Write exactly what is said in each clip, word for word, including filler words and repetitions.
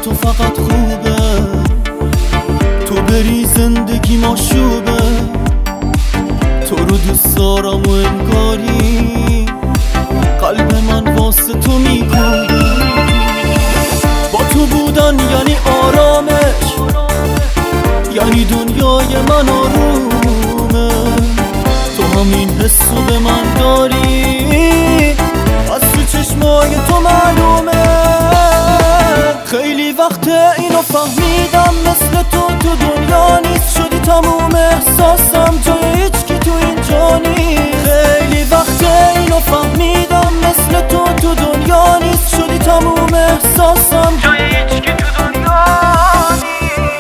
تو فقط خوبه، تو بری زندگی ماشوبه. تو رو دوست دارم و انگاری قلب من واسه تو میکوبه. با تو بودن یعنی آرامش، یعنی دنیای من آرومه. تو همین حسو به من داری، از تو چشمای تو معلومه. خیلی وقت اینو فهمیدم، مثل تو تو دنیا نیست. شدی تموم احساسم، جای هیچکی تو اینجا نیست. خیلی وقت اینو فهمیدم، مثل تو تو دنیا نیست. شدی تموم احساسم، جای هیچکی تو دنیا نیست.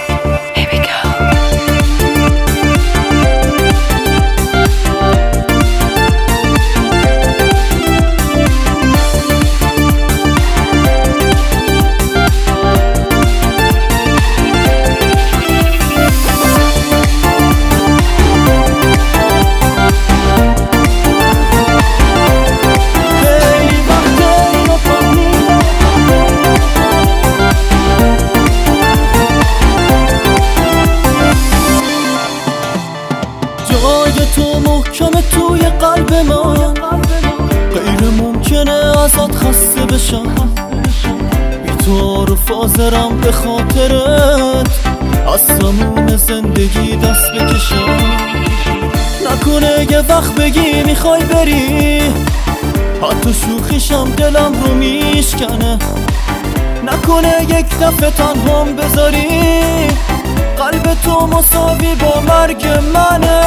تو محکمه توی قلب من، غیر ممکنه ازت خسته بشم. بی تو رو فاضرم به خاطرت، از تموم زندگی دست بکشم. نکنه یه وقت بگی میخوای بری، حتی شوخیشم دلم رو میشکنه. نکنه یک دفعه تنهام بذاری، قلب تو مساوی با مرگ منه.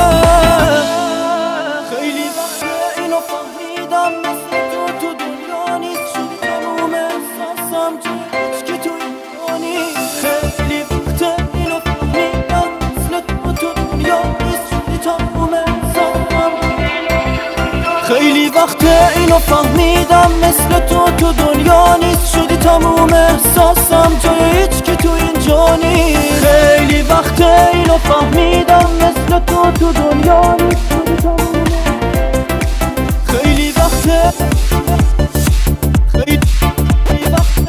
خیلی وقت اینو فهمیدم، مثل تو تو دنیا نیست. شدی تموم احساسم، جای هیچکی تو اینجا نیست. خیلی وقت اینو فهمیدم، مثل تو تو دنیا نیست. شدی تموم احساسم. خیلی وقت اینو فهمیدم، مثل تو تو دنیا نیست. شدی تموم احساسم، جای هیچکی تو اینجا نیست. خیلی وقت اینو فهمیدم، مثل تو تو دنیا نیست. خیلی وقت خیلی وقت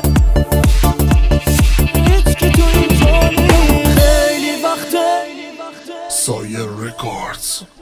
هیچکی تو اینجا نیست. خیلی وقت Sawyer Records.